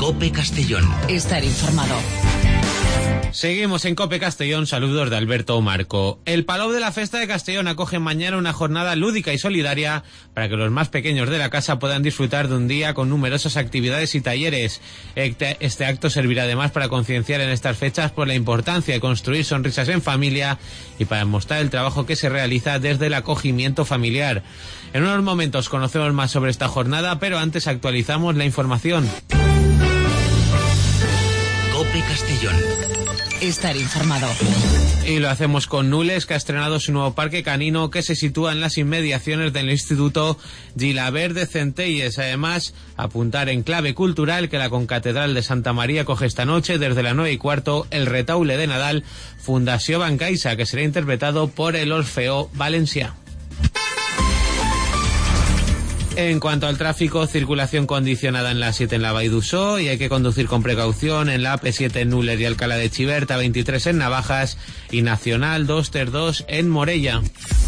COPE Castellón. Estar informado. Seguimos en COPE Castellón, saludos de Alberto Marco. El Palau de la Festa de Castellón acoge mañana una jornada lúdica y solidaria para que los más pequeños de la casa puedan disfrutar de un día con numerosas actividades y talleres. Este acto servirá además para concienciar en estas fechas por la importancia de construir sonrisas en familia y para mostrar el trabajo que se realiza desde el acogimiento familiar. En unos momentos conocemos más sobre esta jornada, pero antes actualizamos la información. COPE Castellón. Estar informado. Y lo hacemos con Nules, que ha estrenado su nuevo parque canino que se sitúa en las inmediaciones del Instituto Gilabert de Centelles. Además, apuntar en clave cultural que la Concatedral de Santa María coge esta noche desde las 9:15 el Retaule de Nadal Fundació Bancaisa, que será interpretado por el Orfeó Valencià. En cuanto al tráfico, circulación condicionada en la 7 en la Vall d'Uixó y hay que conducir con precaución en la AP7 en Nules y Alcalá de Xivert, A23 en Navajas y Nacional 232 en Morella.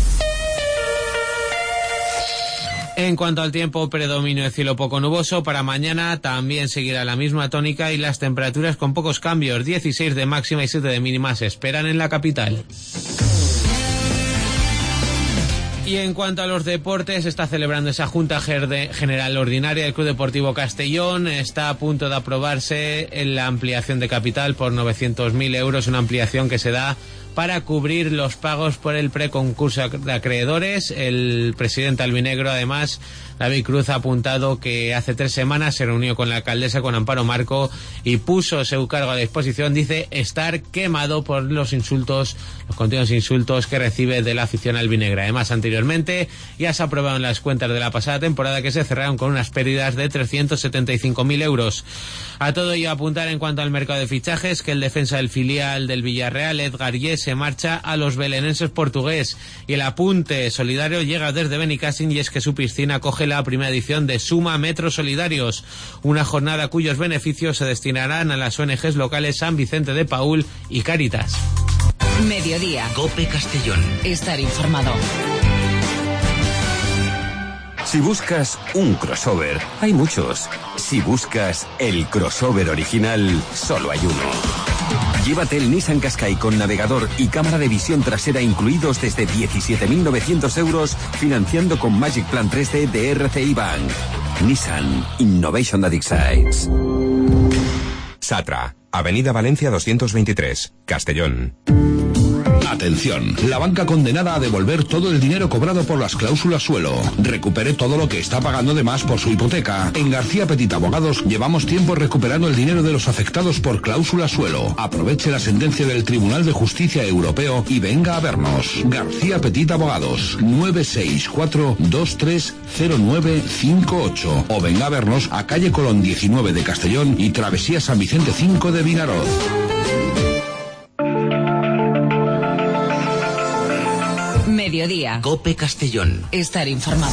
En cuanto al tiempo, predominio de cielo poco nuboso. Para mañana también seguirá la misma tónica y las temperaturas con pocos cambios. 16 de máxima y 7 de mínima se esperan en la capital. Y en cuanto a los deportes, está celebrando esa Junta General Ordinaria del Club Deportivo Castellón. Está a punto de aprobarse en la ampliación de capital por 900.000 euros, una ampliación que se da para cubrir los pagos por el preconcurso de acreedores. El presidente albinegro, además, David Cruz, ha apuntado que hace 3 semanas se reunió con la alcaldesa, con Amparo Marco, y puso su cargo a disposición. Dice estar quemado por los insultos, los continuos insultos que recibe de la afición albinegra. Además, anteriormente ya se aprobaron las cuentas de la pasada temporada, que se cerraron con unas pérdidas de 375.000 euros. A todo ello, apuntar en cuanto al mercado de fichajes que el defensa del filial del Villarreal, Edgar Yes, se marcha a los belenenses portugués. Y el apunte solidario llega desde Benicàssim, y es que su piscina acoge la primera edición de Suma Metros Solidarios, una jornada cuyos beneficios se destinarán a las ONGs locales San Vicente de Paúl y Cáritas. Mediodía. COPE Castellón. Estar informado. Si buscas un crossover, hay muchos. Si buscas el crossover original, solo hay uno. Llévate el Nissan Qashqai con navegador y cámara de visión trasera incluidos desde 17.900 euros, financiando con Magic Plan 3D de RCI Bank. Nissan Innovation that excites. Satra, Avenida Valencia 223, Castellón. Atención, la banca condenada a devolver todo el dinero cobrado por las cláusulas suelo. Recupere todo lo que está pagando de más por su hipoteca. En García Petit Abogados llevamos tiempo recuperando el dinero de los afectados por cláusula suelo. Aproveche la sentencia del Tribunal de Justicia Europeo y venga a vernos. García Petit Abogados, 964-230958. O venga a vernos a calle Colón 19 de Castellón y Travesía San Vicente 5 de Vinaroz. Mediodía. COPE Castellón. Estar informado.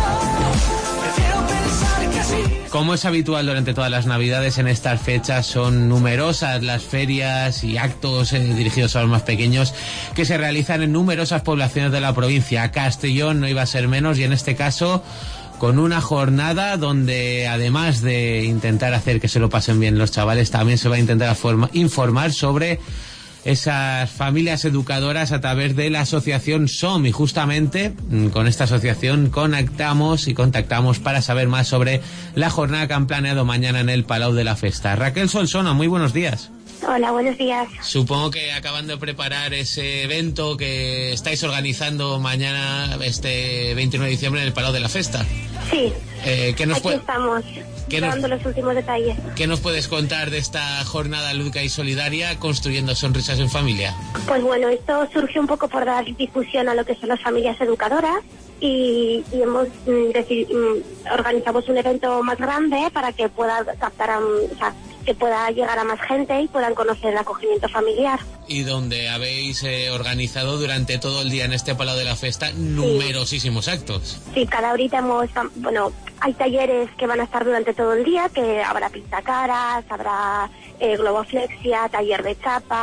Como es habitual durante todas las Navidades, en estas fechas son numerosas las ferias y actos dirigidos a los más pequeños que se realizan en numerosas poblaciones de la provincia. Castellón no iba a ser menos, y en este caso con una jornada donde, además de intentar hacer que se lo pasen bien los chavales, también se va a intentar informar sobre esas familias educadoras a través de la asociación SOM, y justamente con esta asociación contactamos para saber más sobre la jornada que han planeado mañana en el Palau de la Festa. Raquel Solsona, muy buenos días. Hola, buenos días. Supongo que acaban de preparar ese evento que estáis organizando mañana, este 29 de diciembre, en el Palau de la Festa. Sí, aquí estamos dando los últimos detalles. ¿Qué nos puedes contar de esta jornada lúdica y solidaria construyendo sonrisas en familia? Pues bueno, esto surge un poco por dar difusión a lo que son las familias educadoras y hemos organizamos un evento más grande para que pueda captar que pueda llegar a más gente y puedan conocer el acogimiento familiar. Y donde habéis organizado durante todo el día en este Palau de la Festa numerosísimos actos. Sí, cada horita hay talleres que van a estar durante todo el día, que habrá pintacaras, habrá globoflexia, taller de chapas,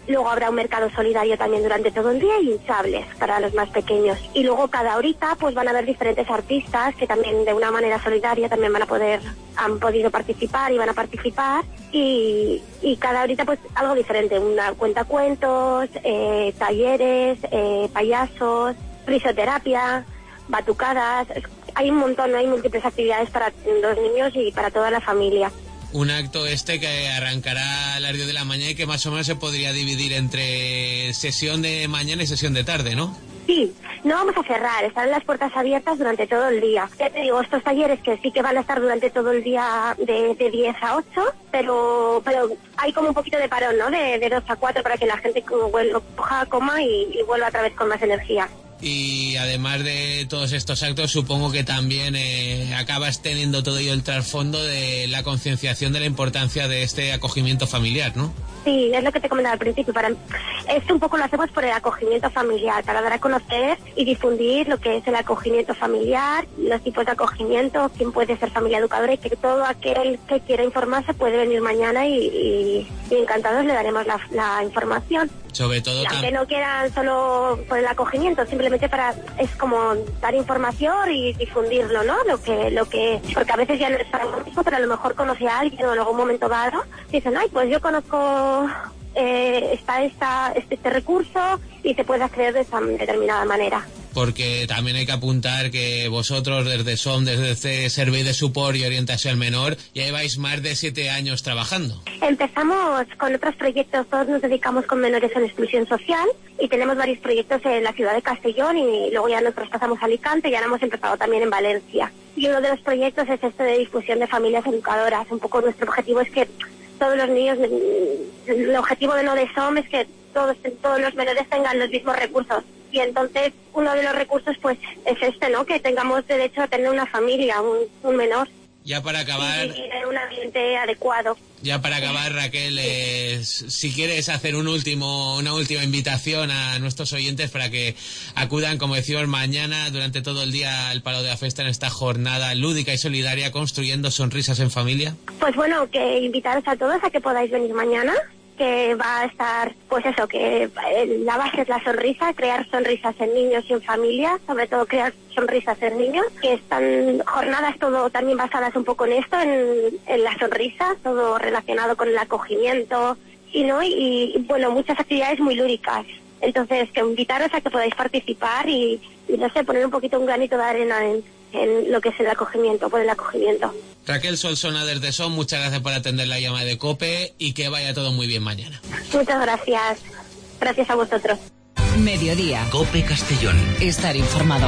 Luego habrá un mercado solidario también durante todo el día y hinchables para los más pequeños. Y luego cada horita pues van a haber diferentes artistas que también de una manera solidaria también han podido participar y van a participar. Y cada horita pues algo diferente, una cuentacuentos, talleres, payasos, risoterapia, batucadas. Hay un montón, hay múltiples actividades para los niños y para toda la familia. Un acto que arrancará a las 10 de la mañana y que más o menos se podría dividir entre sesión de mañana y sesión de tarde, ¿no? Sí, no vamos a cerrar, estarán las puertas abiertas durante todo el día. Ya te digo, estos talleres que sí que van a estar durante todo el día de 10 a 8, pero hay como un poquito de parón, ¿no? De 2 a 4 para que la gente coja, coma y vuelva otra vez con más energía. Y además de todos estos actos, supongo que también acabas teniendo todo ello el trasfondo de la concienciación de la importancia de este acogimiento familiar, ¿no? Sí, es lo que te comentaba al principio. Esto un poco lo hacemos por el acogimiento familiar, para dar a conocer y difundir lo que es el acogimiento familiar, los tipos de acogimiento, quién puede ser familia educadora, y que todo aquel que quiera informarse puede venir mañana y encantados le daremos la información. Sobre todo y aunque no quieran solo por el acogimiento, simplemente es como dar información y difundirlo, ¿no? Lo que porque a veces ya no es para lo mismo, pero a lo mejor conoce a alguien o en algún momento dado, dicen, ay, pues yo conozco está este recurso y se puede acceder de esa determinada manera. Porque también hay que apuntar que vosotros desde SOM, desde este Servei de Suport y Orientación al Menor, ya lleváis más de 7 años trabajando. Empezamos con otros proyectos, todos nos dedicamos con menores en exclusión social y tenemos varios proyectos en la ciudad de Castellón y luego ya nos traspasamos a Alicante y ahora hemos empezado también en Valencia. Y uno de los proyectos es este de difusión de familias educadoras. Un poco nuestro objetivo es que todos los niños, el objetivo de SOM es que todos los menores tengan los mismos recursos. Y entonces uno de los recursos pues es ¿no? Que tengamos derecho a tener una familia, un menor. Ya para acabar... Y en un ambiente adecuado. Ya para acabar, Raquel, si quieres hacer una última invitación a nuestros oyentes para que acudan, como decimos, mañana durante todo el día al Palau de la Festa en esta jornada lúdica y solidaria construyendo sonrisas en familia. Pues bueno, que invitaros a todos a que podáis venir mañana, que va a estar, pues eso, que la base es la sonrisa, crear sonrisas en niños y en familias, sobre todo crear sonrisas en niños, que están jornadas todo también basadas un poco en esto, en la sonrisa, todo relacionado con el acogimiento, y bueno, muchas actividades muy lúdicas. Entonces, que invitaros a que podáis participar y no sé, poner un poquito un granito de arena en lo que es el acogimiento, por el acogimiento. Raquel Solsona desde SOM, muchas gracias por atender la llamada de COPE y que vaya todo muy bien mañana. Muchas gracias. Gracias a vosotros. Mediodía. COPE Castellón. Estar informado.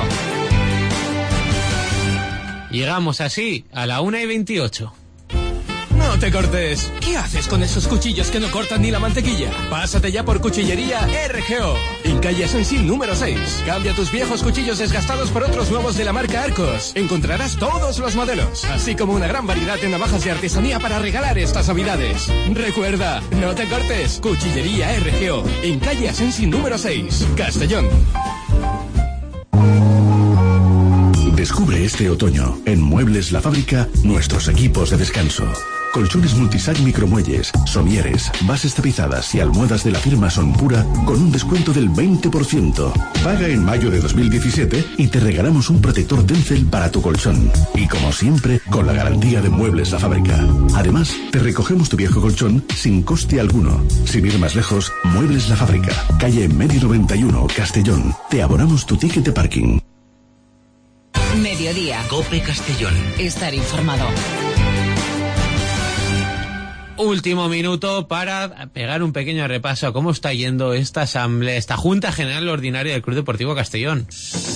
Llegamos así a la 1:28. No te cortes. ¿Qué haces con esos cuchillos que no cortan ni la mantequilla? Pásate ya por Cuchillería RGO. En calle Asensín número 6. Cambia tus viejos cuchillos desgastados por otros nuevos de la marca Arcos. Encontrarás todos los modelos, así como una gran variedad de navajas de artesanía para regalar estas navidades. Recuerda, no te cortes. Cuchillería RGO. En calle Asensín número 6. Castellón. Descubre este otoño en Muebles La Fábrica nuestros equipos de descanso. Colchones multisac micromuelles, somieres, bases tapizadas y almohadas de la firma Sonpura con un descuento del 20%. Paga en mayo de 2017 y te regalamos un protector Denzel para tu colchón. Y como siempre, con la garantía de Muebles La Fábrica. Además, te recogemos tu viejo colchón sin coste alguno. Sin ir más lejos, Muebles La Fábrica, calle Medio 91, Castellón. Te abonamos tu ticket de parking. Mediodía. COPE Castellón. Estar informado. Último minuto para pegar un pequeño repaso a cómo está yendo esta asamblea, esta Junta General Ordinaria del Club Deportivo Castellón.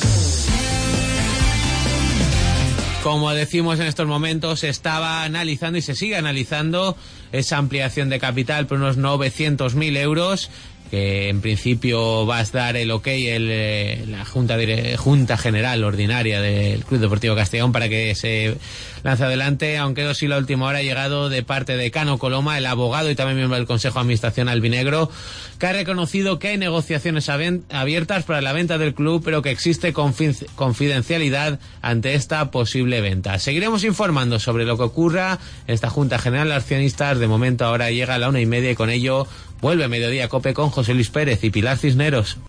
Como decimos en estos momentos, se estaba analizando y se sigue analizando esa ampliación de capital por unos 900.000 euros, que en principio va a dar el ok la Junta General Ordinaria del Club Deportivo Castellón para que se lance adelante, aunque eso sí, la última hora ha llegado de parte de Cano Coloma, el abogado y también miembro del Consejo de Administración albinegro, que ha reconocido que hay negociaciones abiertas para la venta del club, pero que existe confidencialidad ante esta posible venta. Seguiremos informando sobre lo que ocurra en esta Junta General de Accionistas. De momento ahora llega a la 1:30 y con ello Vuelve Mediodía Cope con José Luis Pérez y Pilar Cisneros.